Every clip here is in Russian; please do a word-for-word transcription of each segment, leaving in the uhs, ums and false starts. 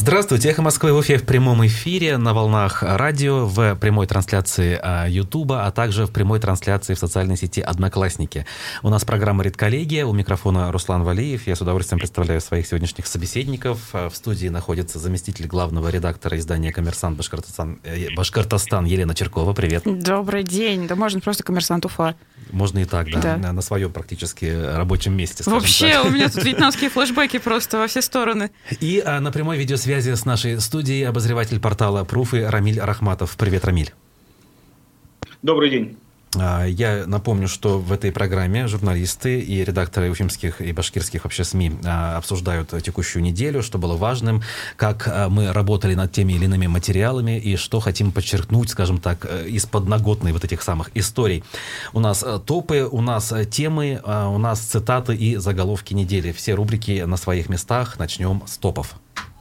Здравствуйте, «Эхо Москвы» в Уфе в прямом эфире на волнах радио, в прямой трансляции Ютуба, а также в прямой трансляции в социальной сети «Одноклассники». У нас программа «Редколлегия», у микрофона Руслан Валиев. Я с удовольствием представляю своих сегодняшних собеседников. В студии находится заместитель главного редактора издания «Коммерсант» Башкортостан, Башкортостан Елена Черкова. Привет. Добрый день. Да можно просто «Коммерсант Уфа». Можно и так, да, да. На своем практически рабочем месте. Вообще, так. У меня тут вьетнамские флешбеки просто во все стороны. И а, на прямой видеосвязи с нашей студией обозреватель портала Пруфы Рамиль Рахматов. Привет, Рамиль. Добрый день. Я напомню, что в этой программе журналисты и редакторы уфимских и башкирских вообще СМИ обсуждают текущую неделю, что было важным, как мы работали над теми или иными материалами и что хотим подчеркнуть, скажем так, из подноготной вот этих самых историй. У нас топы, у нас темы, у нас цитаты и заголовки недели. Все рубрики на своих местах. Начнем с топов.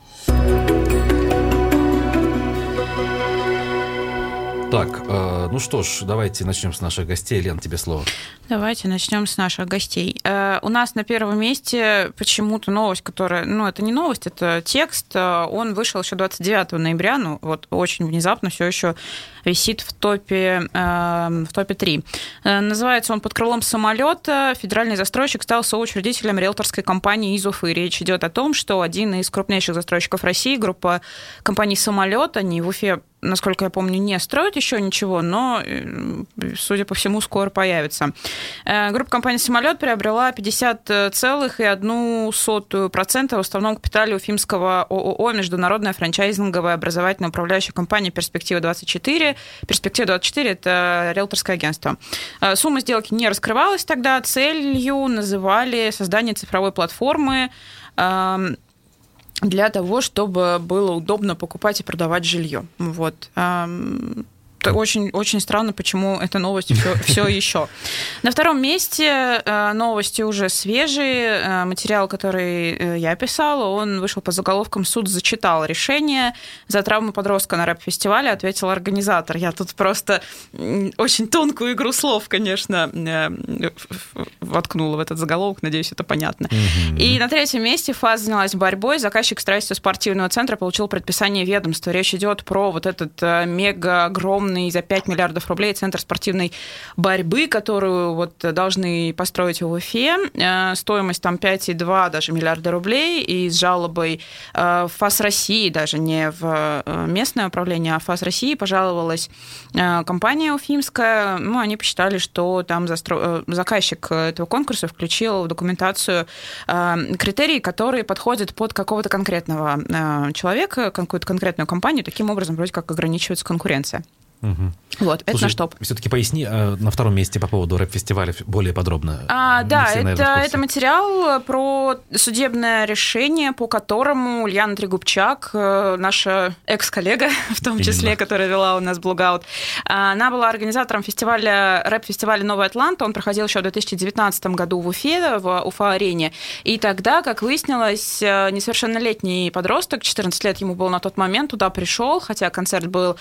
Так, э, ну что ж, давайте начнем с наших гостей. Лен, тебе слово. Давайте начнем с наших гостей. Э, у нас на первом месте почему-то новость, которая... Ну, это не новость, это текст. Он вышел еще двадцать девятого ноября, ну, вот очень внезапно все еще висит в топе, э, в топе три. Э, называется он «Под крылом самолета. Федеральный застройщик стал соучредителем риэлторской компании из Уфы». Речь идет о том, что один из крупнейших застройщиков России, группа компаний «Самолет», они в Уфе, насколько я помню, не строят еще ничего, но, судя по всему, скоро появится. Группа компаний «Самолет» приобрела пятьдесят целых одну сотую процента в основном капитале уфимского ООО «Международная франчайзинговая образовательная управляющая компания «Перспектива-двадцать четыре». «Перспектива-двадцать четыре» — это риэлторское агентство. Сумма сделки не раскрывалась тогда. Целью называли создание цифровой платформы для того, чтобы было удобно покупать и продавать жилье. Вот. Очень, очень странно, почему эта новость все, все еще. На втором месте новости уже свежие. Материал, который я писала, он вышел по заголовкам «Суд зачитал решение за травму подростка на рэп-фестивале», ответил организатор. Я тут просто очень тонкую игру слов, конечно, воткнула в этот заголовок. Надеюсь, это понятно. Mm-hmm. И на третьем месте ФАС занялась борьбой. Заказчик строительства спортивного центра получил предписание ведомства. Речь идет про вот этот мега-огромный за пять миллиардов рублей центр спортивной борьбы, которую вот должны построить в Уфе. Стоимость там пять целых два даже миллиарда рублей. И с жалобой в ФАС России, даже не в местное управление, а в ФАС России пожаловалась компания уфимская. Ну, они посчитали, что там застро... заказчик этого конкурса включил в документацию критерии, которые подходят под какого-то конкретного человека, какую-то конкретную компанию. Таким образом, вроде как ограничивается конкуренция. Угу. Вот, это Слушай, наш топ. Все-таки поясни э, на втором месте по поводу рэп-фестиваля более подробно. А, да, все, это, это материал про судебное решение, по которому Ульяна Трегубчак, наша экс-коллега, в том Именно. числе, которая вела у нас блогаут, она была организатором фестиваля, рэп-фестиваля «Новая Атланта». Он проходил еще в две тысячи девятнадцатом году в Уфе, в Уфа-арене. И тогда, как выяснилось, несовершеннолетний подросток, четырнадцать лет ему было на тот момент, туда пришел, хотя концерт был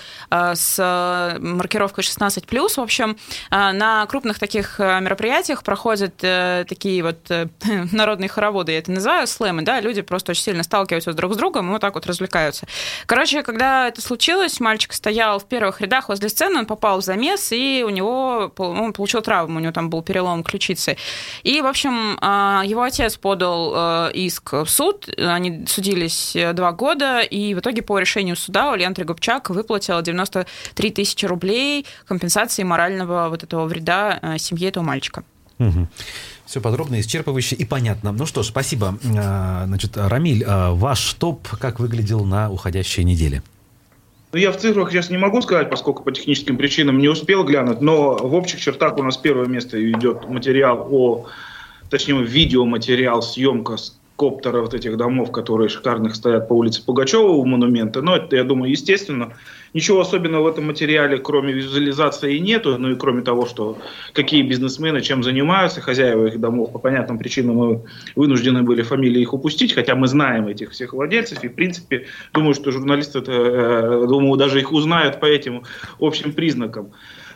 с маркировкой шестнадцать плюс. В общем, на крупных таких мероприятиях проходят такие вот народные хороводы, я это называю, слэмы, да, люди просто очень сильно сталкиваются друг с другом и вот так вот развлекаются. Короче, когда это случилось, мальчик стоял в первых рядах возле сцены, он попал в замес, и у него, он получил травму, у него там был перелом ключицы. И, в общем, его отец подал иск в суд, они судились два года, и в итоге по решению суда Ульяна Трегубчак выплатила девяносто три тысячи рублей компенсации морального вот этого вреда семье этого мальчика. Угу. Все подробно, исчерпывающе и понятно. Ну что ж, спасибо. Значит, Рамиль, ваш топ как выглядел на уходящей неделе? Ну, я в цифрах сейчас не могу сказать, поскольку по техническим причинам не успел глянуть, но в общих чертах у нас первое место идет материал о, точнее, видеоматериал, съемка с коптера вот этих домов, которые шикарных стоят по улице Пугачева у монумента. Но это, я думаю, естественно. Ничего особенного в этом материале, кроме визуализации, нету. Ну и кроме того, что какие бизнесмены чем занимаются, хозяева их домов, по понятным причинам мы вынуждены были фамилии их упустить, хотя мы знаем этих всех владельцев. И, в принципе, думаю, что журналисты, думаю, даже их узнают по этим общим признакам.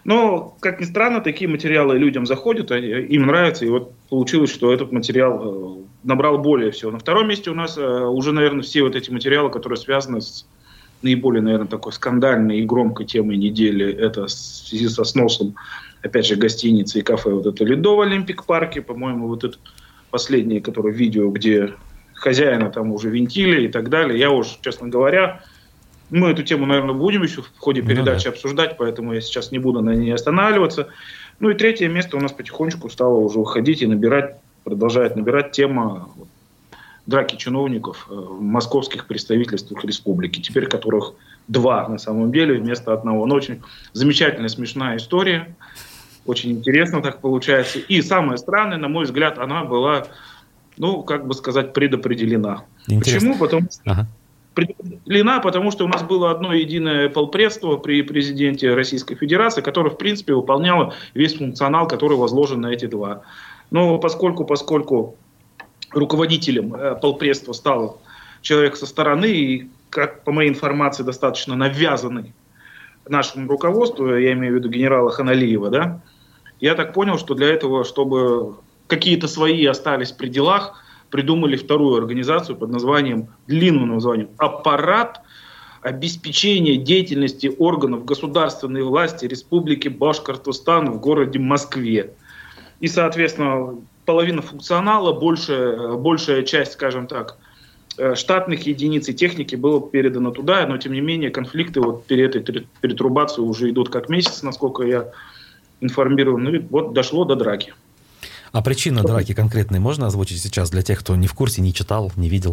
Но, как ни странно, такие материалы людям заходят, им нравится, и вот получилось, что этот материал набрал более всего. На втором месте у нас уже, наверное, все вот эти материалы, которые связаны с наиболее, наверное, такой скандальной и громкой темой недели, это в связи со сносом, опять же, гостиницы и кафе, вот это Ледо в Олимпик-парке, по-моему, вот это последнее, которое видео, где хозяина там уже винтили и так далее. Я уже, честно говоря, мы эту тему, наверное, будем еще в ходе передачи ну, да. обсуждать, поэтому я сейчас не буду на ней останавливаться. Ну и третье место у нас потихонечку стало уже выходить и набирать, продолжает набирать тема драки чиновников в московских представительствах республики, теперь которых два на самом деле вместо одного. Но очень замечательная, смешная история, очень интересно так получается. И самое странное, на мой взгляд, она была, ну, как бы сказать, предопределена. Интересно. Почему? Потому что... Ага. Предопределена, потому что у нас было одно единое полпредство при президенте Российской Федерации, которое, в принципе, выполняло весь функционал, который возложен на эти два. Но поскольку, поскольку руководителем полпредства стал человек со стороны, и, как по моей информации, достаточно навязанный нашему руководству, я имею в виду генерала Ханалиева, да, я так понял, что для этого, чтобы какие-то свои остались при делах, придумали вторую организацию под названием, длинным названием, «Аппарат обеспечения деятельности органов государственной власти Республики Башкортостан в городе Москве». И, соответственно, половина функционала, большая, большая часть, скажем так, штатных единиц и техники было передано туда, но, тем не менее, конфликты вот перед этой перетрубацией уже идут как месяц, насколько я информирован. Ну и вот дошло до драки. А причина драки конкретной можно озвучить сейчас для тех, кто не в курсе, не читал, не видел?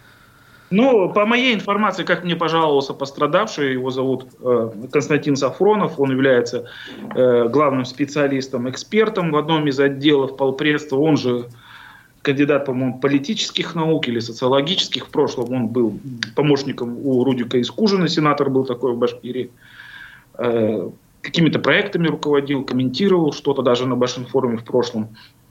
Ну, по моей информации, как мне пожаловался пострадавший, его зовут э, Константин Сафронов, он является э, главным специалистом, экспертом в одном из отделов полпредства, он же кандидат, по-моему, политических наук или социологических, в прошлом он был помощником у Рудика Искужина, сенатор был такой в Башкирии, э, какими-то проектами руководил, комментировал что-то даже на Башинформе в прошлом.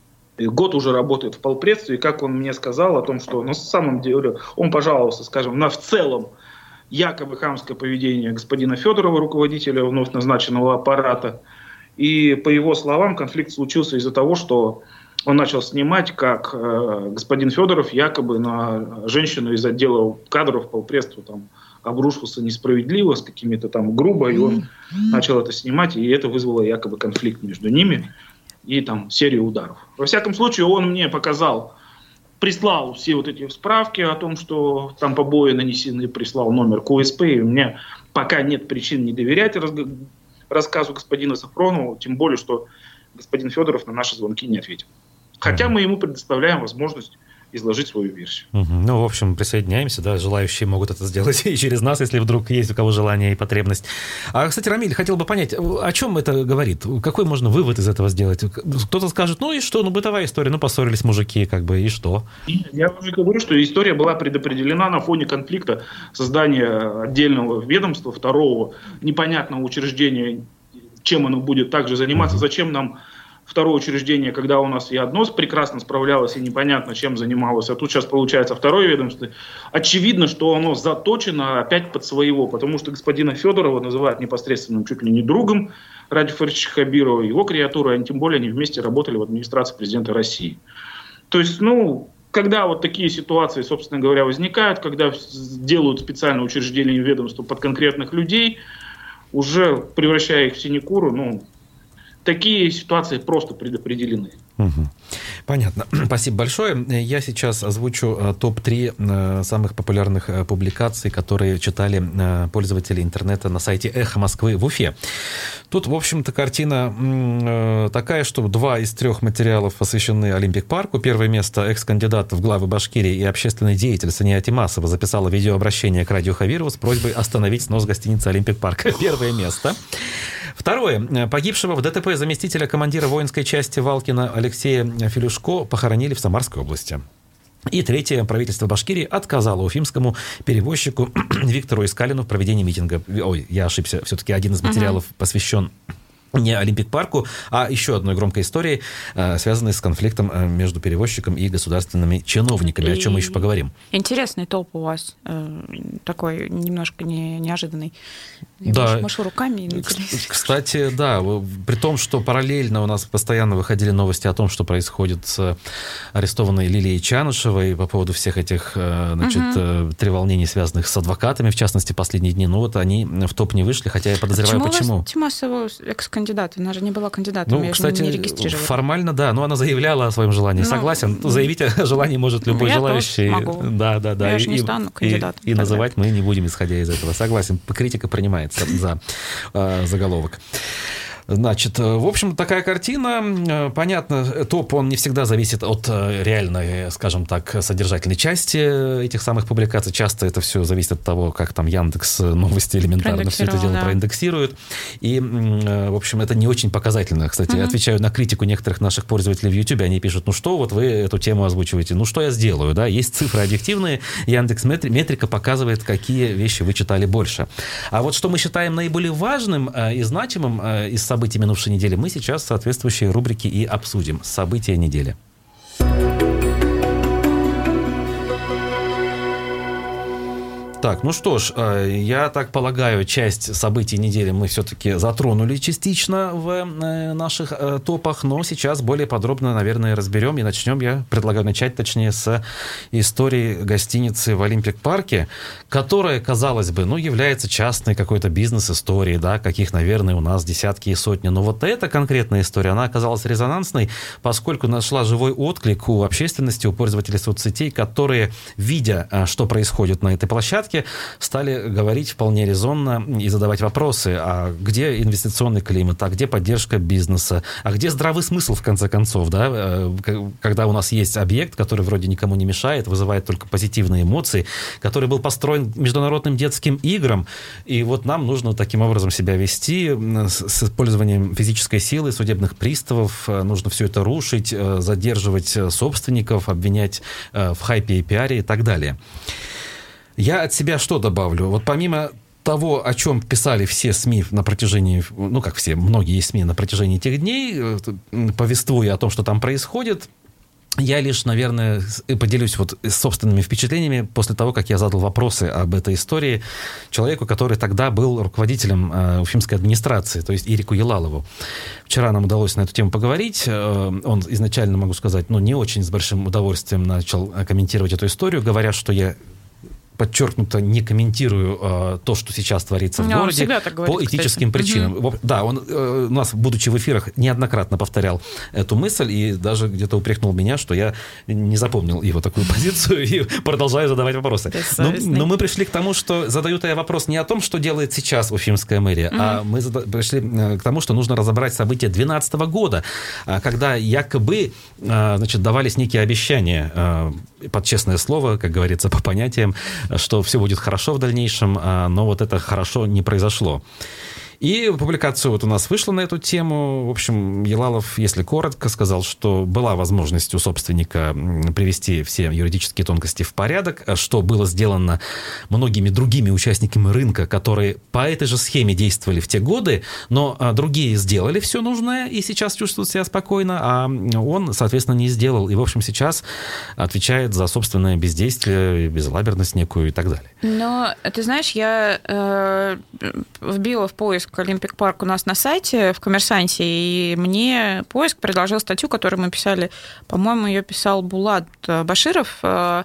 Год уже работает в полпредстве, и как он мне сказал о том, что на самом деле он пожаловался, скажем, на в целом якобы хамское поведение господина Федорова, руководителя вновь назначенного аппарата. И по его словам, конфликт случился из-за того, что он начал снимать, как э, господин Федоров якобы на женщину из отдела кадров полпредства там обрушился несправедливо, с какими-то там грубо, и он начал это снимать, и это вызвало якобы конфликт между ними и там серию ударов. Во всяком случае, он мне показал, прислал все вот эти справки о том, что там побои нанесены, прислал номер КУСП, и у меня пока нет причин не доверять разг- рассказу господина Сафронова, тем более, что господин Федоров на наши звонки не ответил. Хотя мы ему предоставляем возможность изложить свою версию. Угу. Ну, в общем, присоединяемся, да, желающие могут это сделать и через нас, если вдруг есть у кого желание и потребность. А, кстати, Рамиль, хотел бы понять, о чем это говорит? Какой можно вывод из этого сделать? Кто-то скажет, ну и что, ну бытовая история, ну поссорились мужики, как бы, и что? Я уже говорю, что история была предопределена на фоне конфликта создания отдельного ведомства, второго непонятного учреждения, чем оно будет также заниматься, угу. Зачем нам второе учреждение, когда у нас и одно прекрасно справлялось, и непонятно, чем занималось, а тут сейчас получается второе ведомство. Очевидно, что оно заточено опять под своего, потому что господина Федорова называют непосредственным чуть ли не другом Ради Фарича Хабирова, его креатуры, они тем более они вместе работали в администрации президента России. То есть, ну, когда вот такие ситуации, собственно говоря, возникают, когда делают специальное учреждение ведомства под конкретных людей, уже превращая их в синекуру, ну, такие ситуации просто предопределены. Угу. Понятно. Спасибо большое. Я сейчас озвучу топ три самых популярных публикаций, которые читали пользователи интернета на сайте «Эхо Москвы» в Уфе. Тут, в общем-то, картина такая, что два из трех материалов посвящены Олимпик-парку. Первое место экс-кандидат в главы Башкирии и общественный деятель Сания Тимасова записала видеообращение к радио Хабирову с просьбой остановить снос гостиницы «Олимпик-парк». Первое место. Второе. Погибшего в ДТП заместителя командира воинской части Валкина Алексея Филюшко похоронили в Самарской области. И третье. Правительство Башкирии отказало уфимскому перевозчику Виктору Искалину в проведении митинга. Ой, я ошибся. Все-таки один из материалов uh-huh. посвящен не Олимпик-парку, а еще одной громкой историей, связанной с конфликтом между перевозчиком и государственными чиновниками, и о чем мы еще поговорим. Интересный топ у вас, такой немножко не, неожиданный. Я да. машу руками. Кстати, да, при том, что параллельно у нас постоянно выходили новости о том, что происходит с арестованной Лилией Чанышевой по поводу всех этих, значит, угу. треволнений, связанных с адвокатами, в частности, последние дни. Ну вот они в топ не вышли, хотя я подозреваю, почему. почему. У вас Тимасова экс-кандидат, она же не была кандидатом, ну, ее кстати, не регистрировали. Формально, да, но она заявляла о своем желании. Ну, Согласен, заявить о желании может любой я желающий. Могу. Да, да, да. Я и, же не стану кандидатом. И, и называть мы не будем, исходя из этого. Согласен, критика принимается за э, заголовок. Значит, в общем, такая картина. Понятно, топ, он не всегда зависит от реальной, скажем так, содержательной части этих самых публикаций. Часто это все зависит от того, как там Яндекс новости элементарно все это дело да. проиндексирует. И, в общем, это не очень показательно. Кстати, угу. отвечаю на критику некоторых наших пользователей в Ютубе. Они пишут, ну что, вот вы эту тему озвучиваете. Ну что я сделаю? Да? Есть цифры объективные. Яндекс Метрика показывает, какие вещи вы читали больше. А вот что мы считаем наиболее важным и значимым из событий событий минувшей недели, мы сейчас в соответствующей рубрике и обсудим. События недели. Так, ну что ж, я так полагаю, часть событий недели мы все-таки затронули частично в наших топах, но сейчас более подробно, наверное, разберем. И начнем, я предлагаю начать, точнее, с истории гостиницы в Олимпик-парке, которая, казалось бы, ну, является частной какой-то бизнес-историей, да, каких, наверное, у нас десятки и сотни. Но вот эта конкретная история, она оказалась резонансной, поскольку нашла живой отклик у общественности, у пользователей соцсетей, которые, видя, что происходит на этой площадке, стали говорить вполне резонно и задавать вопросы, а где инвестиционный климат, а где поддержка бизнеса, а где здравый смысл, в конце концов, да, когда у нас есть объект, который вроде никому не мешает, вызывает только позитивные эмоции, который был построен международным детским играм, и вот нам нужно таким образом себя вести с использованием физической силы, судебных приставов, нужно все это рушить, задерживать собственников, обвинять в хайпе и пиаре и так далее. Я от себя что добавлю? Вот помимо того, о чем писали все СМИ на протяжении, ну как все, многие СМИ на протяжении этих дней, повествуя о том, что там происходит, я лишь, наверное, поделюсь вот собственными впечатлениями после того, как я задал вопросы об этой истории человеку, который тогда был руководителем э, уфимской администрации, то есть Ирику Елалову. Вчера нам удалось на эту тему поговорить. Э, он изначально, могу сказать, ну, не очень с большим удовольствием начал комментировать эту историю, говоря, что я подчеркнуто не комментирую э, то, что сейчас творится в Но городе, говорит, по этическим кстати. причинам. Угу. Да, он э, у нас, будучи в эфирах, неоднократно повторял эту мысль и даже где-то упрекнул меня, что я не запомнил его такую позицию и продолжаю задавать вопросы. Но, но мы пришли к тому, что задаю-то я вопрос не о том, что делает сейчас уфимская мэрия, угу. а мы зада- пришли к тому, что нужно разобрать события две тысячи двенадцатого года, когда якобы значит, давались некие обещания под честное слово, как говорится, по понятиям, что все будет хорошо в дальнейшем, но вот это хорошо не произошло. И публикация вот у нас вышла на эту тему. В общем, Елалов, если коротко, сказал, что была возможность у собственника привести все юридические тонкости в порядок, что было сделано многими другими участниками рынка, которые по этой же схеме действовали в те годы, но другие сделали все нужное и сейчас чувствуют себя спокойно, а он, соответственно, не сделал. И, в общем, сейчас отвечает за собственное бездействие, безалаберность некую и так далее. Но, ты знаешь, я э, вбила в поиск Олимпик-парк у нас на сайте, в «Коммерсанте», и мне поиск предложил статью, которую мы писали, по-моему, ее писал Булат Баширов в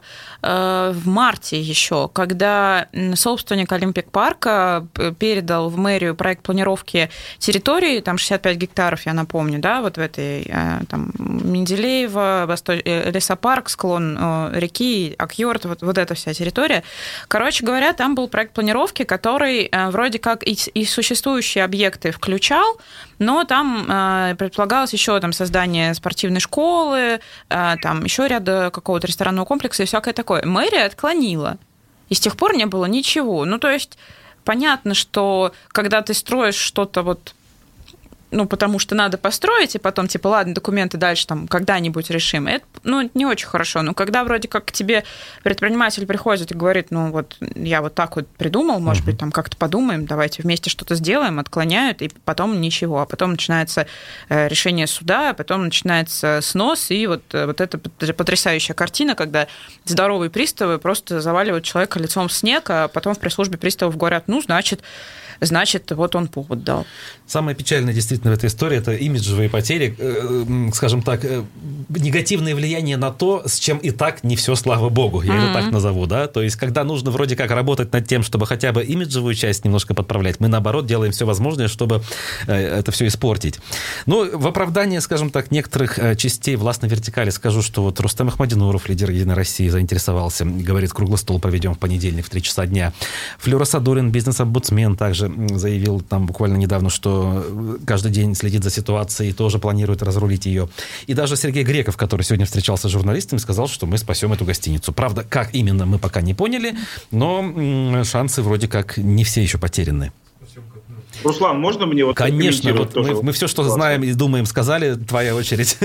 марте еще, когда собственник Олимпик-парка передал в мэрию проект планировки территории, там шестьдесят пять гектаров, я напомню, да, вот в этой, там, Менделеево, Восток... лесопарк, склон реки, Акьорд, вот, вот эта вся территория. Короче говоря, там был проект планировки, который вроде как и, и существующие объекты включал, но там э, предполагалось еще там, создание спортивной школы, э, там еще ряда какого-то ресторанного комплекса и всякое такое. Мэрия отклонила. И с тех пор не было ничего. Ну, то есть, понятно, что когда ты строишь что-то вот ну, потому что надо построить, и потом, типа, ладно, документы дальше там когда-нибудь решим. Это, ну, не очень хорошо. Но когда вроде как к тебе предприниматель приходит и говорит, ну, вот я вот так вот придумал, может uh-huh. быть, там как-то подумаем, давайте вместе что-то сделаем, отклоняют, и потом ничего. А потом начинается решение суда, а потом начинается снос, и вот, вот эта потрясающая картина, когда здоровые приставы просто заваливают человека лицом в снег, а потом в пресс-службе приставов говорят, ну, значит, значит, вот он повод дал. Самое печальное действительно в этой истории – это имиджевые потери, э, скажем так, э, негативное влияние на то, с чем и так не все, слава богу, я mm-hmm. это так назову, да, то есть когда нужно вроде как работать над тем, чтобы хотя бы имиджевую часть немножко подправлять, мы наоборот делаем все возможное, чтобы э, это все испортить. Ну, в оправдание, скажем так, некоторых э, частей властной вертикали скажу, что вот Рустем Ахмадинуров, лидер «Единой России», заинтересовался, говорит, круглый стол проведем в понедельник в три часа дня. Флюра Садурин, бизнес-омбудсмен, также заявил там буквально недавно, что каждый день следит за ситуацией и тоже планирует разрулить ее. И даже Сергей Греков, который сегодня встречался с журналистами, сказал, что мы спасем эту гостиницу. Правда, как именно, мы пока не поняли, но шансы вроде как не все еще потеряны. Руслан, можно мне вот Конечно, вот мы, мы все, что классно. знаем и думаем, сказали, твоя очередь.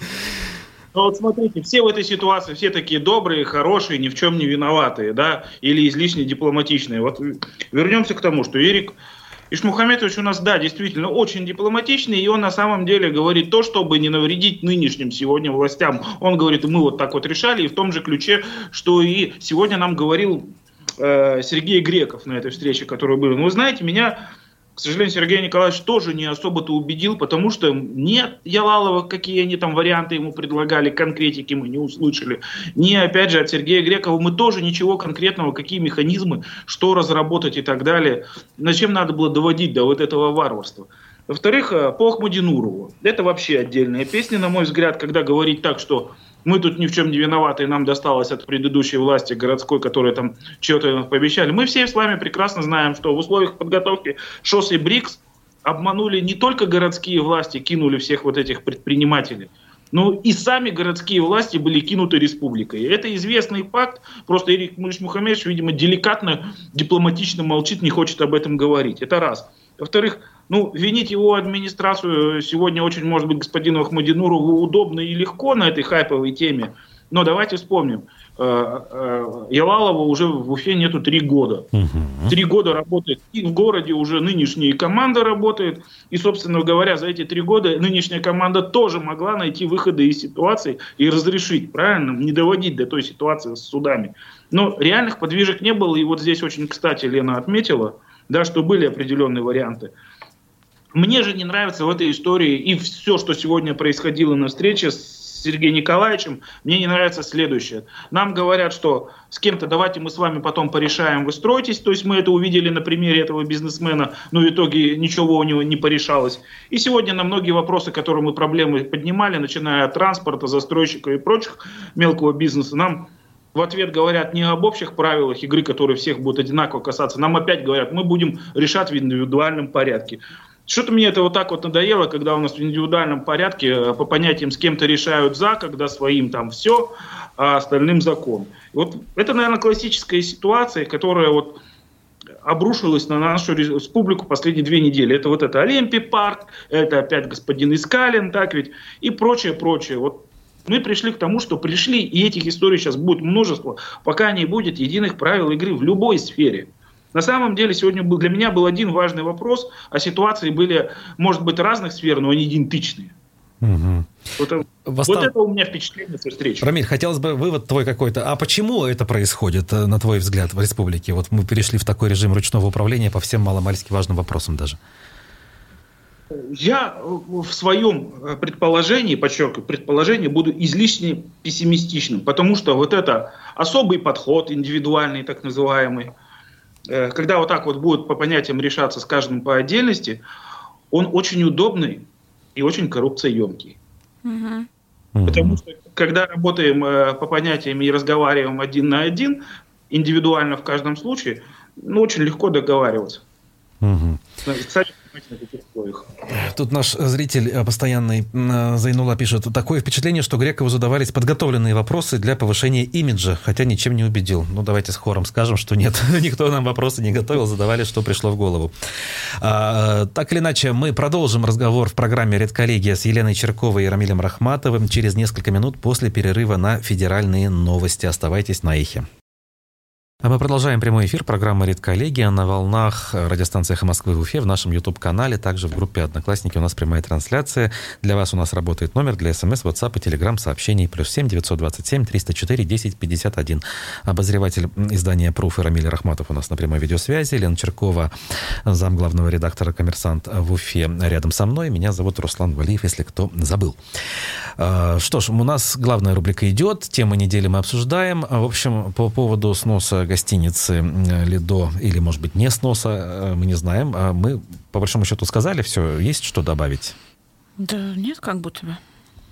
Ну вот смотрите, все в этой ситуации, все такие добрые, хорошие, ни в чем не виноватые, да, или излишне дипломатичные. Вот вернемся к тому, что Эрик Ишмухаметович у нас, да, действительно очень дипломатичный, и он на самом деле говорит то, чтобы не навредить нынешним сегодня властям. Он говорит, мы вот так вот решали, и в том же ключе, что и сегодня нам говорил э, Сергей Греков на этой встрече, которая была. Ну, вы знаете, меня... К сожалению, Сергей Николаевич тоже не особо-то убедил, потому что нет Ялалова, какие они там варианты ему предлагали, конкретики мы не услышали. Не, опять же, от Сергея Грекова мы тоже ничего конкретного, какие механизмы, что разработать и так далее. Зачем надо было доводить до вот этого варварства? Во-вторых, по Ахмадинурову. Это вообще отдельная песня, на мой взгляд, когда говорить так, что мы тут ни в чем не виноваты, и нам досталось от предыдущей власти городской, которая там что-то пообещали. Мы все с вами прекрасно знаем, что в условиях подготовки ШОС и БРИКС обманули не только городские власти, кинули всех вот этих предпринимателей, но и сами городские власти были кинуты республикой. Это известный факт, просто Эрик Ишмухаметович, видимо, деликатно, дипломатично молчит, не хочет об этом говорить. Это раз. Во-вторых, ну, винить его администрацию сегодня очень, может быть, господину Ахмадинурову удобно и легко на этой хайповой теме. Но давайте вспомним. Ялалова уже в Уфе нету три года. Угу. Три года работает. И в городе уже нынешняя команда работает. И, собственно говоря, за эти три года нынешняя команда тоже могла найти выходы из ситуации и разрешить, правильно? Не доводить до той ситуации с судами. Но реальных подвижек не было. И вот здесь очень, кстати, Лена отметила, да, что были определенные варианты. Мне же не нравится в этой истории и все, что сегодня происходило на встрече с Сергеем Николаевичем, мне не нравится следующее. Нам говорят, что с кем-то давайте мы с вами потом порешаем, вы стройтесь. То есть мы это увидели на примере этого бизнесмена, но в итоге ничего у него не порешалось. И сегодня на многие вопросы, которые мы проблемы поднимали, начиная от транспорта, застройщика и прочих мелкого бизнеса, нам в ответ говорят не об общих правилах игры, которые всех будут одинаково касаться. Нам опять говорят, мы будем решать в индивидуальном порядке. Что-то мне это вот так вот надоело, когда у нас в индивидуальном порядке по понятиям с кем-то решают за, когда своим там все, а остальным закон. И вот это, наверное, классическая ситуация, которая вот обрушилась на нашу республику последние две недели. Это вот это Олимпий парк, это опять господин Искалин, так ведь, и прочее, прочее. Вот мы пришли к тому, что пришли, и этих историй сейчас будет множество, пока не будет единых правил игры в любой сфере. На самом деле сегодня был, для меня был один важный вопрос, а ситуации были, может быть, разных сфер, но они идентичные. Угу. Вот, Восстав... вот это у меня впечатление со встречи. Рамиль, хотелось бы вывод твой какой-то. А почему это происходит, на твой взгляд, в республике? Вот мы перешли в такой режим ручного управления по всем маломальски важным вопросам даже. Я в своем предположении, подчеркиваю, предположении буду излишне пессимистичным, потому что вот это особый подход, индивидуальный так называемый, когда вот так вот будет по понятиям решаться с каждым по отдельности, он очень удобный и очень коррупцияемкий. Угу. Потому что когда работаем по понятиям и разговариваем один на один, индивидуально в каждом случае, ну, очень легко договариваться. Угу. Кстати, Тут наш зритель постоянный Зайнула пишет: такое впечатление, что Грекову задавались подготовленные вопросы для повышения имиджа, хотя ничем не убедил. Ну, давайте с хором скажем, что нет, никто нам вопросы не готовил, задавали, что пришло в голову. А, так или иначе, мы продолжим разговор в программе «Редколлегия» с Еленой Черковой и Рамилем Рахматовым через несколько минут после перерыва на федеральные новости. Оставайтесь на эхе. А мы продолжаем прямой эфир программы «Редколлегия» на волнах радиостанции «Эхо Москвы» в Уфе, в нашем YouTube-канале, также в группе «Одноклассники» у нас прямая трансляция. Для вас у нас работает номер для СМС, WhatsApp и Telegram сообщений плюс семь девятьсот двадцать семь триста четыре десять пятьдесят один. Обозреватель издания «Пруф» Рамиль Рахматов у нас на прямой видеосвязи. Лена Черкова, замглавного редактора «Коммерсант» в Уфе, рядом со мной. Меня зовут Руслан Валиев, если кто забыл. Что ж, у нас главная рубрика идет, темы недели мы обсуждаем. В общем, по поводу сноса гостиницы «Лидо» или, может быть, не сноса, мы не знаем. Мы, по большому счету, сказали все. Есть что добавить? Да нет, как будто бы.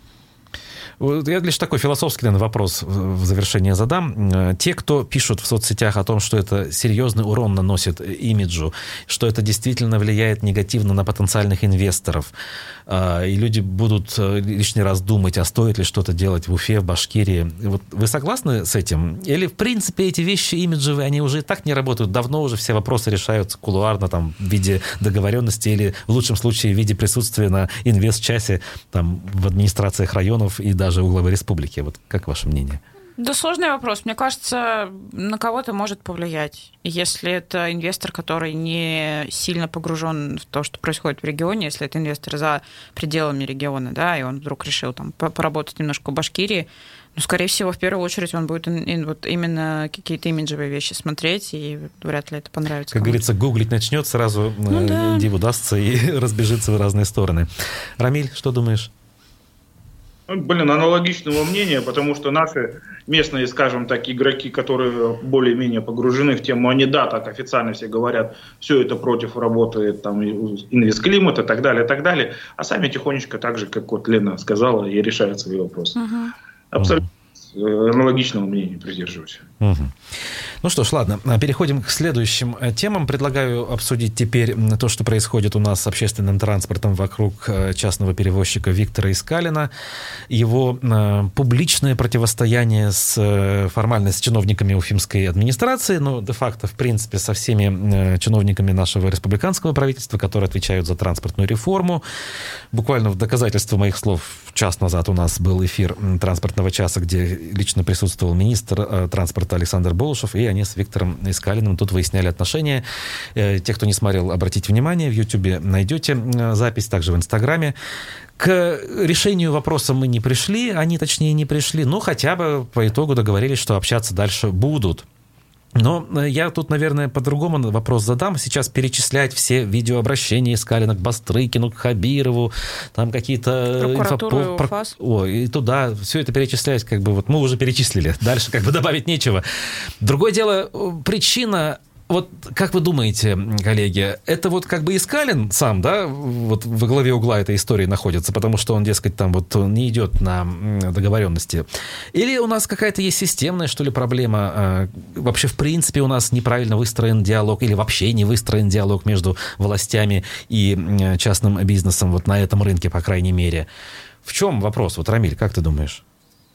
Я лишь такой философский, наверное, вопрос в завершение задам. Те, кто пишут в соцсетях о том, что это серьезный урон наносит имиджу, что это действительно влияет негативно на потенциальных инвесторов, и люди будут лишний раз думать, а стоит ли что-то делать в Уфе, в Башкирии. Вот вы согласны с этим? Или, в принципе, эти вещи имиджевые, они уже и так не работают? Давно уже все вопросы решаются кулуарно, там, в виде договоренности или, в лучшем случае, в виде присутствия на инвест-часе там, в администрациях районов и даже у главы республики. Вот как ваше мнение? Да, сложный вопрос. Мне кажется, на кого-то может повлиять. Если это инвестор, который не сильно погружен в то, что происходит в регионе, если это инвестор за пределами региона, да, и он вдруг решил там поработать немножко в Башкирии, ну, скорее всего, в первую очередь он будет вот именно какие-то имиджевые вещи смотреть, и вряд ли это понравится. Как кому-то. Говорится, гуглить начнет, сразу ну, да. диву дастся и разбежится в разные стороны. Рамиль, что думаешь? Блин, аналогичного мнения, потому что наши местные, скажем так, игроки, которые более-менее погружены в тему, они, да, так официально все говорят, все это против работы, там, инвестклимат и так далее, и так далее, а сами тихонечко, так же, как вот Лена сказала, и решают свои вопросы. Угу. Абсолютно. Аналогичного мнения придерживаюсь. Угу. Ну что ж, ладно, переходим к следующим темам. Предлагаю обсудить теперь то, что происходит у нас с общественным транспортом вокруг частного перевозчика Виктора Искалина, его э, публичное противостояние с, э, формально с чиновниками уфимской администрации, но де-факто, в принципе, со всеми э, чиновниками нашего республиканского правительства, которые отвечают за транспортную реформу. Буквально в доказательство моих слов, час назад у нас был эфир транспортного часа, где лично присутствовал министр э, транспорта Александр Болушев, и они с Виктором Искалиным тут выясняли отношения. Э, те, кто не смотрел, обратите внимание, в Ютубе найдете э, запись, также в Инстаграме. К решению вопроса мы не пришли, они, точнее, не пришли, но хотя бы по итогу договорились, что общаться дальше будут. Но я тут, наверное, по-другому вопрос задам. Сейчас перечислять все видеообращения Искалина к Бастрыкину, к Хабирову, там какие-то... Прокуратуру, инфо... ФАС. О, и туда все это перечислять, как бы вот мы уже перечислили. Дальше как бы добавить нечего. Другое дело, причина... Вот как вы думаете, коллеги, это вот как бы Искалин сам, да, вот во главе угла этой истории находится, потому что он, дескать, там вот не идет на договоренности? Или у нас какая-то есть системная, что ли, проблема? Вообще, в принципе, у нас неправильно выстроен диалог или вообще не выстроен диалог между властями и частным бизнесом вот на этом рынке, по крайней мере. В чем вопрос? Вот, Рамиль, как ты думаешь?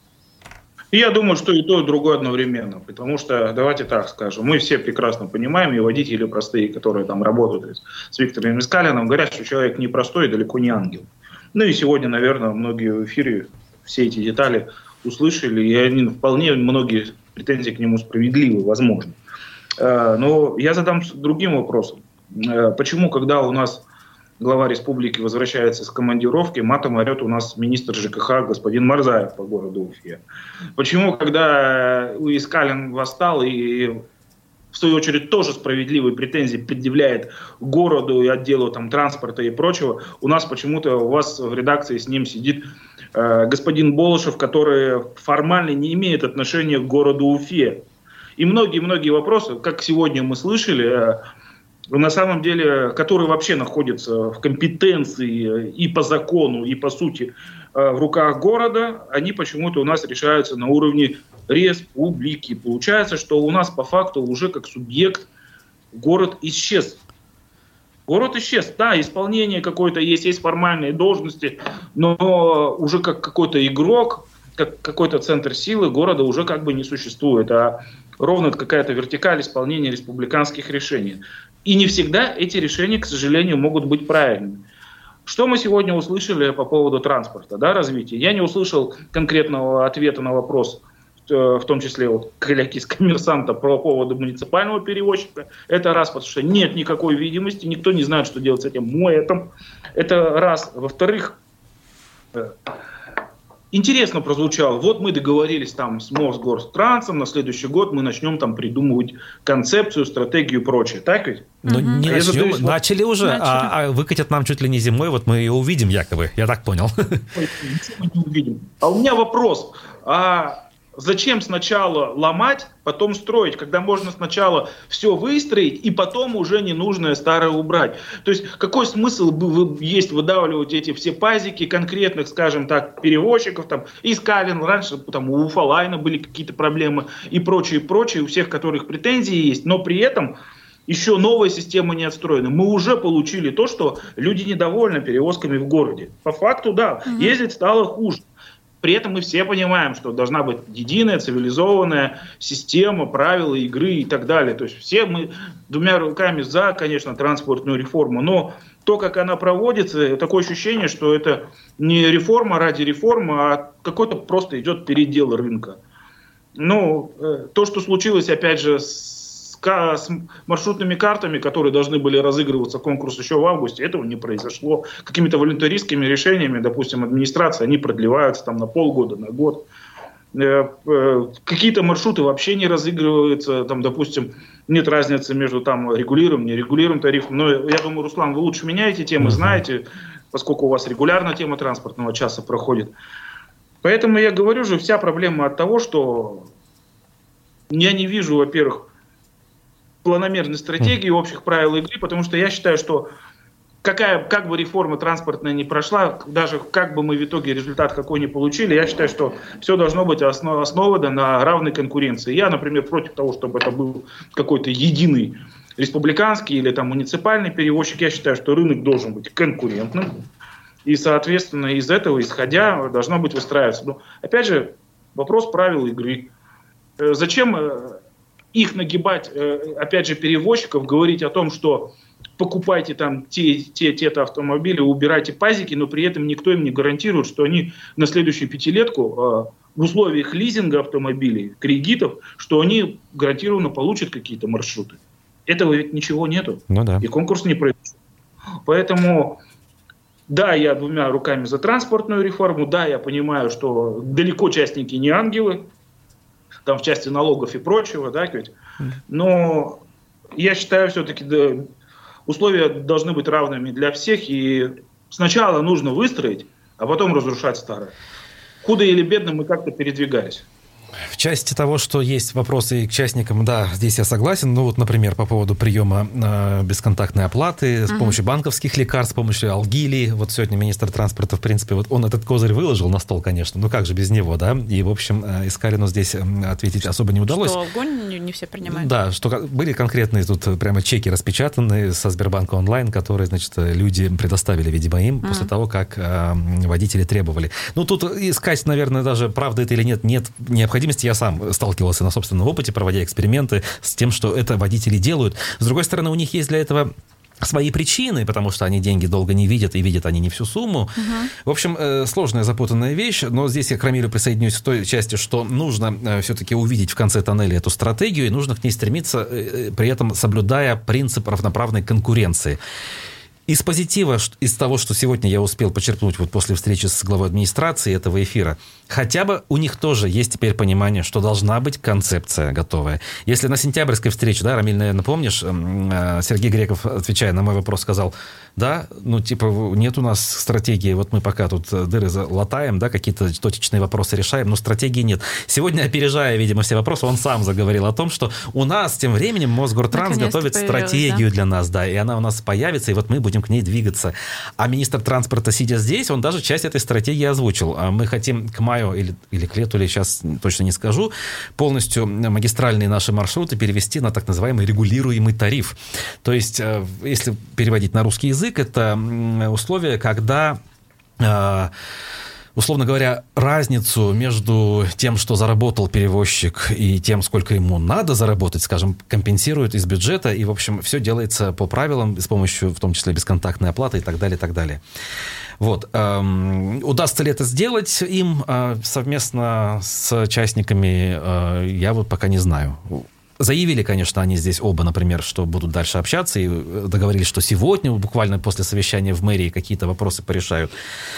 Я думаю, что и то, и другое одновременно, потому что, давайте так скажем, мы все прекрасно понимаем, и водители простые, которые там работают с Виктором Искалиным, говорят, что человек непростой и далеко не ангел. Ну и сегодня, наверное, многие в эфире все эти детали услышали, и они вполне, многие претензии к нему справедливы, возможно. Но я задам другим вопросом. Почему, когда у нас глава республики возвращается с командировки, матом орет у нас министр ЖКХ господин Марзаев по городу Уфе? Почему, когда Искалин восстал и, в свою очередь, тоже справедливые претензии предъявляет городу и отделу там, транспорта и прочего, у нас почему-то у вас в редакции с ним сидит э, господин Болушев, который формально не имеет отношения к городу Уфе? И многие-многие вопросы, как сегодня мы слышали, э, на самом деле, которые вообще находятся в компетенции и по закону, и по сути в руках города, они почему-то у нас решаются на уровне республики. Получается, что у нас по факту уже как субъект город исчез. Город исчез. Да, исполнение какое-то есть, есть формальные должности, но уже как какой-то игрок, как какой-то центр силы города уже как бы не существует, а ровно какая-то вертикаль исполнения республиканских решений. И не всегда эти решения, к сожалению, могут быть правильными. Что мы сегодня услышали по поводу транспорта, да, развития? Я не услышал конкретного ответа на вопрос, в том числе вот коллеги из «Коммерсанта», по поводу муниципального перевозчика. Это раз, потому что нет никакой видимости, никто не знает, что делать с этим МОЭТом. Это раз. Во-вторых, интересно прозвучало, вот мы договорились там с Мосгортрансом, на следующий год мы начнем там придумывать концепцию, стратегию и прочее. Так ведь? Ну, не а начнем, задаюсь, начали уже, начали. А, а выкатят нам чуть ли не зимой, вот мы ее увидим якобы, я так понял. Ой, ничего мы не увидим. А у меня вопрос, а зачем сначала ломать, потом строить, когда можно сначала все выстроить и потом уже ненужное старое убрать? То есть какой смысл есть выдавливать эти все пазики конкретных, скажем так, перевозчиков, там, искали, раньше там, у Уфалайна были какие-то проблемы и прочее, прочее, у всех, которых претензии есть, но при этом еще новая система не отстроена. Мы уже получили то, что люди недовольны перевозками в городе. По факту, да, mm-hmm. ездить стало хуже. При этом мы все понимаем, что должна быть единая, цивилизованная система, правила игры и так далее. То есть все мы двумя руками за, конечно, транспортную реформу, но то, как она проводится, такое ощущение, что это не реформа ради реформы, а какой-то просто идет передел рынка. Ну, то, что случилось, опять же, с с маршрутными картами, которые должны были разыгрываться конкурс еще в августе, этого не произошло. Какими-то волонтаристскими решениями, допустим, администрации, они продлеваются там на полгода, на год. Какие-то маршруты вообще не разыгрываются, там, допустим, нет разницы между там регулируемым, нерегулируемым тарифом. Но я думаю, Руслан, вы лучше меня эти темы знаете, поскольку у вас регулярно тема транспортного часа проходит. Поэтому я говорю же, вся проблема от того, что я не вижу, во-первых, планомерной стратегии, общих правил игры, потому что я считаю, что какая, как бы реформа транспортная не прошла, даже как бы мы в итоге результат какой не получили, я считаю, что все должно быть основ, основано на равной конкуренции. Я, например, против того, чтобы это был какой-то единый республиканский или там муниципальный перевозчик. Я считаю, что рынок должен быть конкурентным, и, соответственно, из этого, исходя, должно быть выстраиваться. Но, опять же, вопрос правил игры. Зачем их нагибать, опять же, перевозчиков, говорить о том, что покупайте там те, те, те-то автомобили, убирайте пазики, но при этом никто им не гарантирует, что они на следующую пятилетку в условиях лизинга автомобилей, кредитов, что они гарантированно получат какие-то маршруты. Этого ведь ничего нету. Ну да. И конкурс не произошел. Поэтому, да, я двумя руками за транспортную реформу, да, я понимаю, что далеко частники не ангелы, там в части налогов и прочего, да, ведь. Но я считаю, все-таки да, условия должны быть равными для всех, и сначала нужно выстроить, а потом разрушать старое. Худо или бедно мы как-то передвигались. В части того, что есть вопросы к частникам, да, здесь я согласен. Ну вот, например, по поводу приема э, бесконтактной оплаты с uh-huh. помощью банковских лекарств, с помощью Алгилии. Вот сегодня министр транспорта, в принципе, вот он этот козырь выложил на стол, конечно. Ну как же без него, да? И, в общем, э, Искарину здесь ответить особо не удалось. Что огонь не, не все принимают. Да, что были конкретные тут прямо чеки распечатаны со Сбербанка онлайн, которые, значит, люди предоставили, видимо, им uh-huh. после того, как э, водители требовали. Ну тут искать, наверное, даже правда это или нет, нет необходимости. Я сам сталкивался на собственном опыте, проводя эксперименты с тем, что это водители делают. С другой стороны, у них есть для этого свои причины, потому что они деньги долго не видят, и видят они не всю сумму. Угу. В общем, сложная, запутанная вещь, но здесь я к Рамилю присоединюсь в той части, что нужно все-таки увидеть в конце тоннеля эту стратегию, и нужно к ней стремиться, при этом соблюдая принцип равноправной конкуренции. Из позитива, из того, что сегодня я успел почерпнуть вот после встречи с главой администрации этого эфира, хотя бы у них тоже есть теперь понимание, что должна быть концепция готовая. Если на сентябрьской встрече, да, Рамиль, наверное, помнишь, Сергей Греков, отвечая на мой вопрос, сказал, да, ну, типа, нет у нас стратегии, вот мы пока тут дыры латаем, да, какие-то точечные вопросы решаем, но стратегии нет. Сегодня, опережая, видимо, все вопросы, он сам заговорил о том, что у нас тем временем Мосгортранс готовит стратегию, да, для нас, да, и она у нас появится, и вот мы будем будем к ней двигаться. А министр транспорта, сидя здесь, он даже часть этой стратегии озвучил. Мы хотим к маю или, или к лету, или сейчас точно не скажу, полностью магистральные наши маршруты перевести на так называемый регулируемый тариф. То есть, если переводить на русский язык, это условия, когда... условно говоря, разницу между тем, что заработал перевозчик, и тем, сколько ему надо заработать, скажем, компенсируют из бюджета, и, в общем, все делается по правилам, с помощью, в том числе, бесконтактной оплаты и так далее, и так далее. Вот. Удастся ли это сделать им совместно с участниками, я вот пока не знаю. Заявили, конечно, они здесь оба, например, что будут дальше общаться, и договорились, что сегодня, буквально после совещания в мэрии, какие-то вопросы порешают.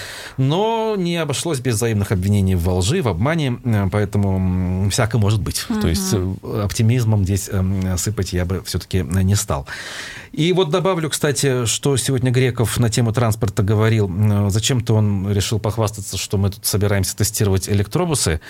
Но не обошлось без взаимных обвинений во лжи, в обмане, поэтому всяко может быть. Uh-huh. То есть оптимизмом здесь сыпать я бы все-таки не стал. И вот добавлю, кстати, что сегодня Греков на тему транспорта говорил. Зачем-то он решил похвастаться, что мы тут собираемся тестировать электробусы.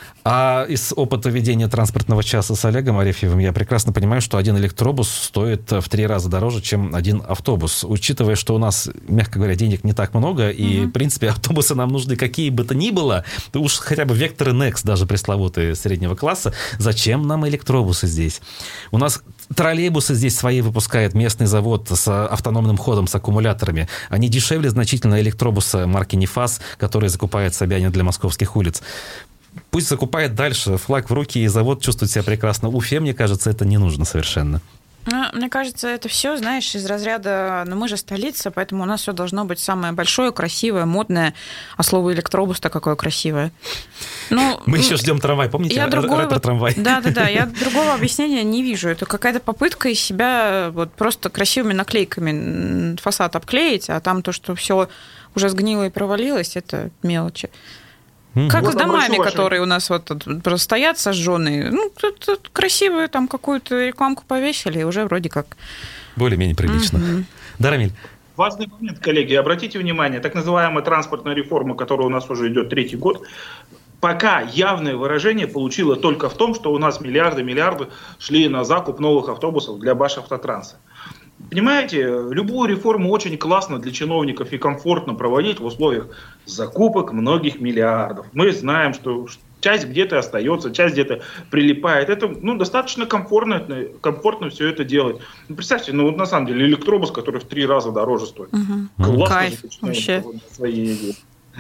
А из опыта ведения транспортного часа с Олегом Арефьевым я прекрасно понимаю, что один электробус стоит в три раза дороже, чем один автобус. Учитывая, что у нас, мягко говоря, денег не так много, и, mm-hmm. в принципе, автобусы нам нужны какие бы то ни было, уж хотя бы Векторы Некс, даже пресловутые среднего класса, зачем нам электробусы здесь? У нас троллейбусы здесь свои выпускает местный завод с автономным ходом, с аккумуляторами. Они дешевле значительно электробуса марки Нефас, который закупает Собянин для московских улиц. Пусть закупает дальше, флаг в руки, и завод чувствует себя прекрасно. Уфе, мне кажется, это не нужно совершенно. Ну, мне кажется, это все, знаешь, из разряда, ну мы же столица, поэтому у нас все должно быть самое большое, красивое, модное, а слово электробус-то какое красивое. Ну, мы еще ждем трамвай, помните, я другого... ретро-трамвай? Да-да-да, я другого объяснения не вижу. Это какая-то попытка из себя вот просто красивыми наклейками фасад обклеить, а там то, что все уже сгнило и провалилось, это мелочи. Как вот с домами, которые у нас вот просто стоят сожженные. Ну, тут, тут красивую там какую-то рекламку повесили, и уже вроде как... Более-менее прилично. Mm-hmm. Да, Рамиль? Важный момент, коллеги. Обратите внимание, так называемая транспортная реформа, которая у нас уже идет третий год, пока явное выражение получила только в том, что у нас миллиарды-миллиарды шли на закуп новых автобусов для Башавтотранса. Понимаете, любую реформу очень классно для чиновников и комфортно проводить в условиях закупок многих миллиардов. Мы знаем, что часть где-то остается, часть где-то прилипает. Это ну, достаточно комфортно, комфортно все это делать. Ну, представьте, ну вот на самом деле электробус, который в три раза дороже стоит. Угу. Классно. Кайф вообще. Свои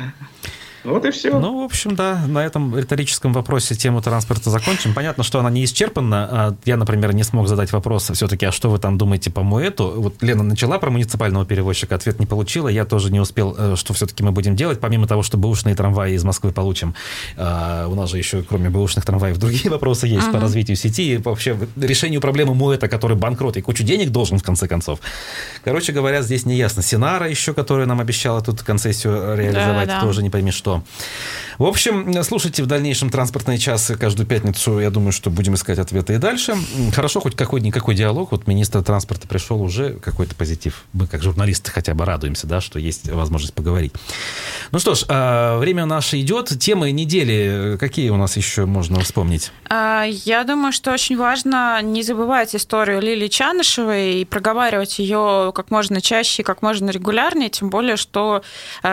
Вот и все. Ну, в общем, да, на этом риторическом вопросе тему транспорта закончим. Понятно, что она не исчерпана. Я, например, не смог задать вопрос все-таки, а что вы там думаете по МОЭТу? Вот Лена начала про муниципального перевозчика, ответ не получила. Я тоже не успел, что все-таки мы будем делать, помимо того, что бэушные трамваи из Москвы получим. У нас же еще, кроме бэушных трамваев, другие вопросы есть uh-huh. по развитию сети и вообще решению проблемы МОЭТа, который банкрот и кучу денег должен, в конце концов. Короче говоря, здесь не ясно. Синара еще, которая нам обещала тут концессию реализовать, да, да. тоже не пойми что. В общем, слушайте в дальнейшем транспортные часы каждую пятницу. Я думаю, что будем искать ответы и дальше. Хорошо, хоть какой-никакой диалог. Вот министр транспорта пришел, уже какой-то позитив. Мы, как журналисты, хотя бы радуемся, да, что есть возможность поговорить. Ну что ж, время наше идет. Темы недели какие у нас еще можно вспомнить? Я думаю, что очень важно не забывать историю Лилии Чанышевой и проговаривать ее как можно чаще, как можно регулярнее, тем более, что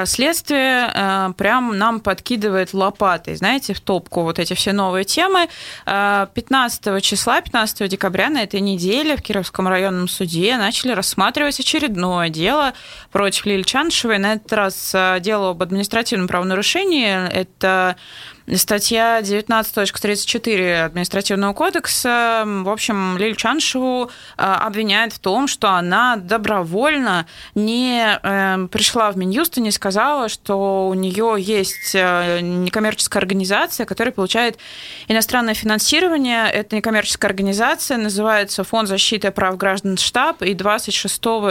следствие прям нам подкидывает лопатой, знаете, в топку вот эти все новые темы. пятнадцатого числа, пятнадцатого декабря на этой неделе в Кировском районном суде начали рассматривать очередное дело против Лилии Чанышевой. На этот раз дело об административном правонарушении. Это статья девятнадцать точка тридцать четыре Административного кодекса. В общем, Лилию Чанышеву обвиняют в том, что она добровольно не пришла в Минюст и не сказала, что у нее есть некоммерческая организация, которая получает иностранное финансирование. Эта некоммерческая организация называется Фонд защиты прав граждан Штаб, и двадцать шестого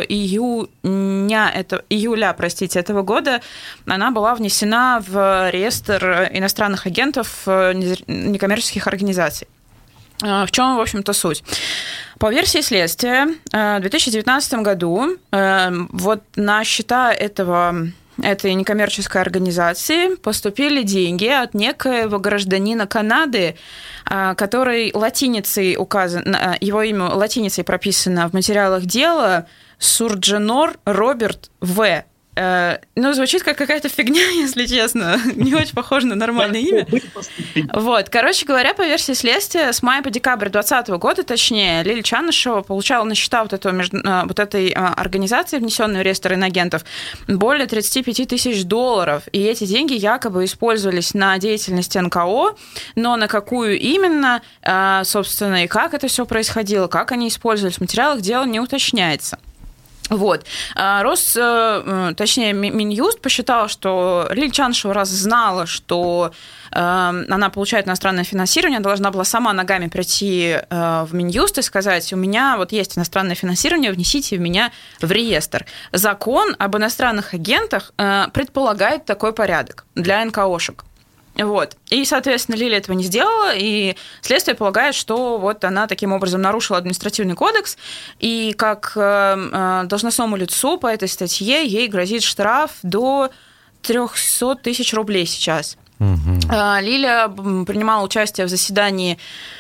июня, это, июля простите, этого года она была внесена в реестр иностранных агентов некоммерческих организаций. В чем, в общем-то, суть? По версии следствия, в две тысячи девятнадцатом году вот на счета этого этой некоммерческой организации поступили деньги от некоего гражданина Канады, который латиницей указан, его имя латиницей прописано в материалах дела Сурдженор Роберт В. Ну, звучит как какая-то фигня, если честно. Не очень похоже на нормальное имя. Вот. Короче говоря, по версии следствия, с мая по декабрь двадцатого года, точнее, Лилия Чанышева получала на счета вот, этого, вот этой организации, внесенной в реестр иноагентов, более тридцать пять тысяч долларов. И эти деньги якобы использовались на деятельность эн ка о, но на какую именно, собственно, и как это все происходило, как они использовались в материалах, дело не уточняется. Вот. Рос, точнее, Минюст посчитал, что Лилия Чанышева, раз знала, что она получает иностранное финансирование, должна была сама ногами прийти в Минюст и сказать: у меня вот есть иностранное финансирование, внесите меня в реестр. Закон об иностранных агентах предполагает такой порядок для эн ка о-шек. Вот. И, соответственно, Лилия этого не сделала, и следствие полагает, что вот она таким образом нарушила административный кодекс, и как э, должностному лицу по этой статье ей грозит штраф до триста тысяч рублей сейчас. Угу. Э, Лилия принимала участие в заседании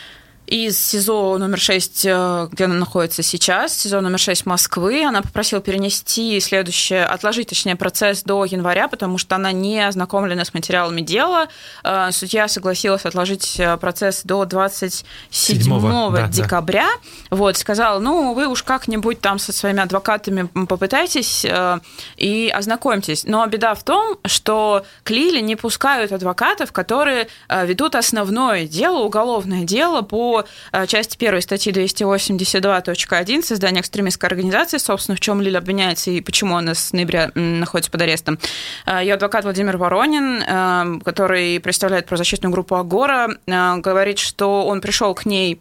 из СИЗО номер шесть, где она находится сейчас, СИЗО номер шесть Москвы. Она попросила перенести следующее, отложить, точнее, процесс до января, потому что она не ознакомлена с материалами дела. Судья согласилась отложить процесс до двадцать седьмого декабря. Да. Вот, сказала: ну, вы уж как-нибудь там со своими адвокатами попытайтесь и ознакомьтесь. Но беда в том, что к Лиле не пускают адвокатов, которые ведут основное дело, уголовное дело по части первой статьи двести восемьдесят два точка один создание экстремистской организации, собственно, в чем Лиля обвиняется и почему она с ноября находится под арестом. Ее адвокат Владимир Воронин, который представляет правозащитную группу Агора, говорит, что он пришел к ней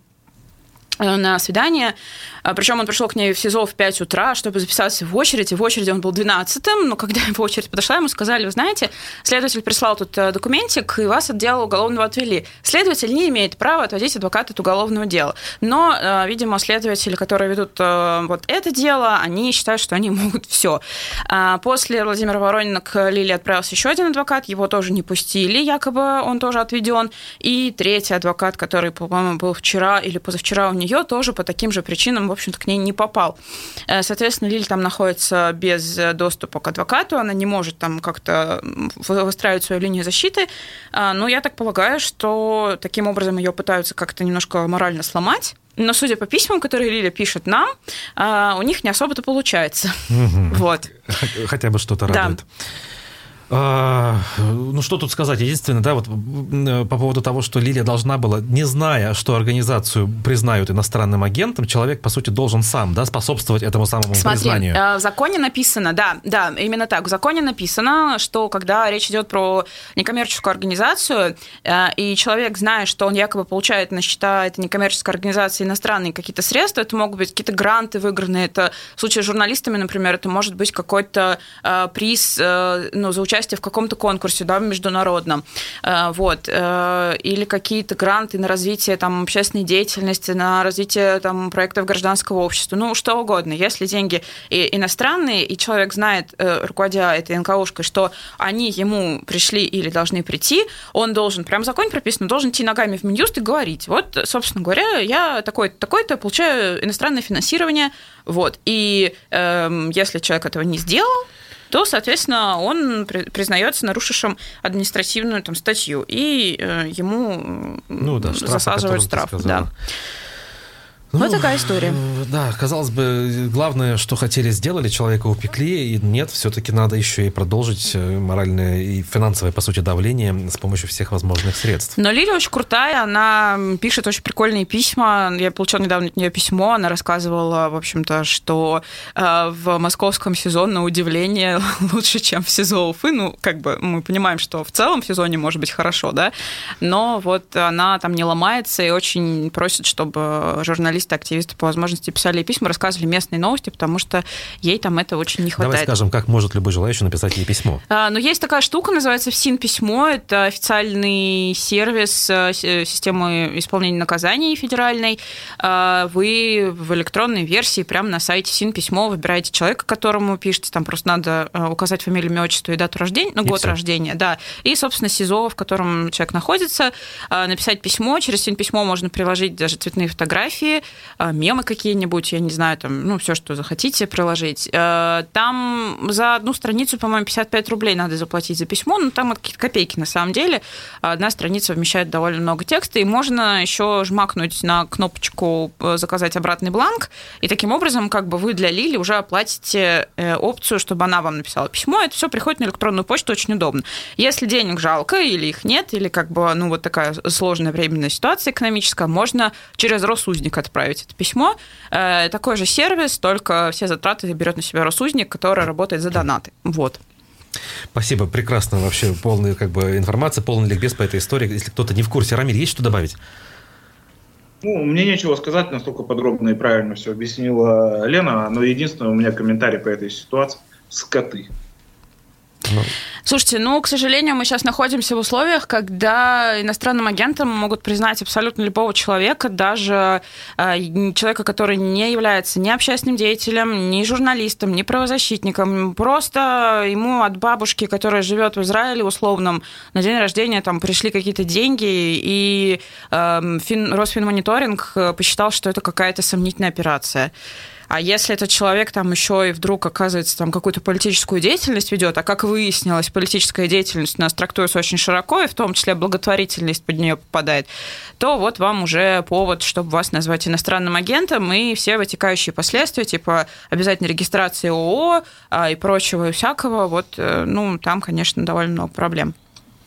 на свидание, причем он пришел к ней в СИЗО в пять утра, чтобы записаться в очередь, и в очереди он был двенадцатым, но когда его очередь подошла, ему сказали: вы знаете, следователь прислал тут документик, и вас от дела уголовного отвели. Следователь не имеет права отводить адвоката от уголовного дела. Но, видимо, следователи, которые ведут вот это дело, они считают, что они могут все. После Владимира Воронина к Лиле отправился еще один адвокат, его тоже не пустили, якобы он тоже отведен, и третий адвокат, который, по-моему, был вчера или позавчера у нее, тоже по таким же причинам, в общем-то, к ней не попал. Соответственно, Лиля там находится без доступа к адвокату, она не может там как-то выстраивать свою линию защиты, но я так полагаю, что таким образом ее пытаются как-то немножко морально сломать. Но, судя по письмам, которые Лиля пишет нам, у них не особо-то получается. Угу. Вот. Хотя бы что-то радует. Да. А, ну, что тут сказать? Единственное, да, вот по поводу того, что Лилия должна была, не зная, что организацию признают иностранным агентом, человек, по сути, должен сам, да, способствовать этому самому Смотри, признанию. В законе написано, да, да, именно так, в законе написано, что когда речь идет про некоммерческую организацию, и человек знает, что он якобы получает на счета этой некоммерческой организации иностранные какие-то средства, это могут быть какие-то гранты выигранные, это в случае с журналистами, например, это может быть какой-то приз, ну, за участие в каком-то конкурсе, да, международном, вот, или какие-то гранты на развитие там общественной деятельности, на развитие там проектов гражданского общества, ну, что угодно. Если деньги иностранные, и человек знает, руководя этой эн ка о-шкой, что они ему пришли или должны прийти, он должен, прям в законе прописано, должен идти ногами в Минюст и говорить: вот, собственно говоря, я такой-то, такой-то, получаю иностранное финансирование, вот, и э, если человек этого не сделал, то, соответственно, он признается нарушившим административную там, статью, и э, ему ну, да, штраф, засаживают штраф. Да. Ну, вот такая история. Да, казалось бы, главное, что хотели, сделали, человека упекли, и нет, все-таки надо еще и продолжить моральное и финансовое, по сути, давление с помощью всех возможных средств. Но Лилия очень крутая, она пишет очень прикольные письма. Я получила недавно от нее письмо, она рассказывала, в общем-то, что в московском СИЗО, на удивление, лучше, чем в СИЗО Уфы. Ну, как бы мы понимаем, что в целом в СИЗО не может быть хорошо, да, но вот она там не ломается и очень просит, чтобы журналисты журналисты, активисты по возможности писали письма, рассказывали местные новости, потому что ей там это очень не хватает. Давай скажем, как может любой желающий написать ей письмо. А, ну, есть такая штука, называется ФСИН-письмо. Это официальный сервис системы исполнения наказаний федеральной. А, вы в электронной версии прямо на сайте ФСИН-письмо выбираете человека, которому пишете, там просто надо указать фамилию, имя, отчество и дату рождения, ну, и год все. Рождения, да, и, собственно, СИЗО, в котором человек находится, написать письмо, через ФСИН-письмо можно приложить даже цветные фотографии, мемы какие-нибудь, я не знаю, там, ну, все, что захотите, приложить. Там за одну страницу, по-моему, пятьдесят пять рублей надо заплатить за письмо, но там какие-то копейки на самом деле. Одна страница вмещает довольно много текста, и можно еще жмакнуть на кнопочку «Заказать обратный бланк», и таким образом как бы вы для Лили уже оплатите опцию, чтобы она вам написала письмо, это все приходит на электронную почту, очень удобно. Если денег жалко или их нет, или как бы, ну, вот такая сложная временная ситуация экономическая, можно через Росузник отправить это письмо. Такой же сервис, только все затраты берет на себя Росузник, который работает за донаты. Вот. Спасибо, прекрасно, вообще полная как бы информация, полный ликбез по этой истории. Если кто-то не в курсе, Рамиль, есть что добавить? Ну, мне нечего сказать, настолько подробно и правильно все объяснила Лена, но единственное, у меня комментарий по этой ситуации – скоты. Ну. Слушайте, ну, к сожалению, мы сейчас находимся в условиях, когда иностранным агентам могут признать абсолютно любого человека, даже э, человека, который не является ни общественным деятелем, ни журналистом, ни правозащитником. Просто ему от бабушки, которая живет в Израиле условном, на день рождения там пришли какие-то деньги, и э, Фин, Росфинмониторинг посчитал, что это какая-то сомнительная операция. А если этот человек там еще и вдруг, оказывается, там какую-то политическую деятельность ведет, а как выяснилось, политическая деятельность у нас трактуется очень широко, и в том числе благотворительность под нее попадает, то вот вам уже повод, чтобы вас назвать иностранным агентом, и все вытекающие последствия, типа обязательной регистрации ООО а, и прочего и всякого, вот, ну, там, конечно, довольно много проблем.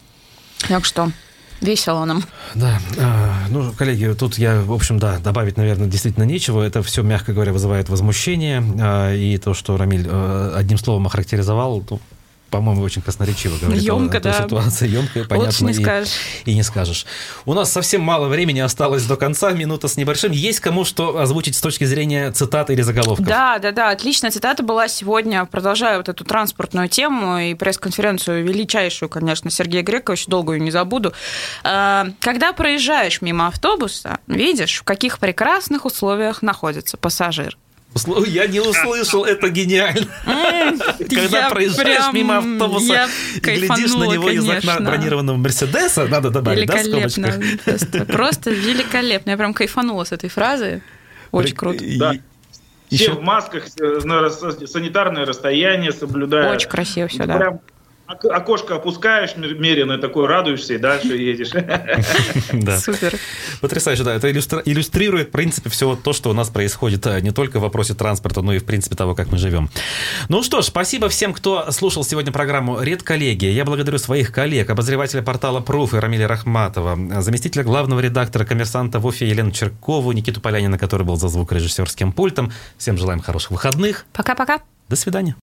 Так что... Весело нам. Да. Ну, коллеги, тут я, в общем, да, добавить, наверное, действительно нечего. Это все, мягко говоря, вызывает возмущение. И то, что Рамиль одним словом охарактеризовал, ну, по-моему, очень красноречиво говорит Ёмко, о этой да. ситуации. Ёмко, понятно. Не и, скажешь. и не скажешь. У нас совсем мало времени осталось до конца, минута с небольшим. Есть кому что озвучить с точки зрения цитат или заголовков? Да, да, да. Отличная цитата была сегодня. Продолжая вот эту транспортную тему и пресс-конференцию величайшую, конечно, Сергея Грекова, еще долго ее не забуду. Когда проезжаешь мимо автобуса, видишь, в каких прекрасных условиях находится пассажир. Я не услышал, это гениально. Когда я проезжаешь прям, мимо автобуса и глядишь на него, конечно, из окна бронированного Мерседеса, надо добавить, да, в скобочках? Просто, просто великолепно. Я прям кайфанула с этой фразы. Очень круто. Да. Все еще... в масках, санитарное расстояние соблюдая. Очень красиво все, да. Прям окошко опускаешь меренно, такой радуешься и дальше едешь. Да. Супер. Потрясающе, да. Это иллюстрирует, в принципе, все то, что у нас происходит не только в вопросе транспорта, но и, в принципе, того, как мы живем. Ну что ж, спасибо всем, кто слушал сегодня программу «Редколлегия». Я благодарю своих коллег, обозревателя портала «Пруф» Рамиля Рахматова, заместителя главного редактора «Коммерсанта» в Уфе Елену Черкову, Никиту Полянина, который был за звукорежиссерским пультом. Всем желаем хороших выходных. Пока-пока. До свидания.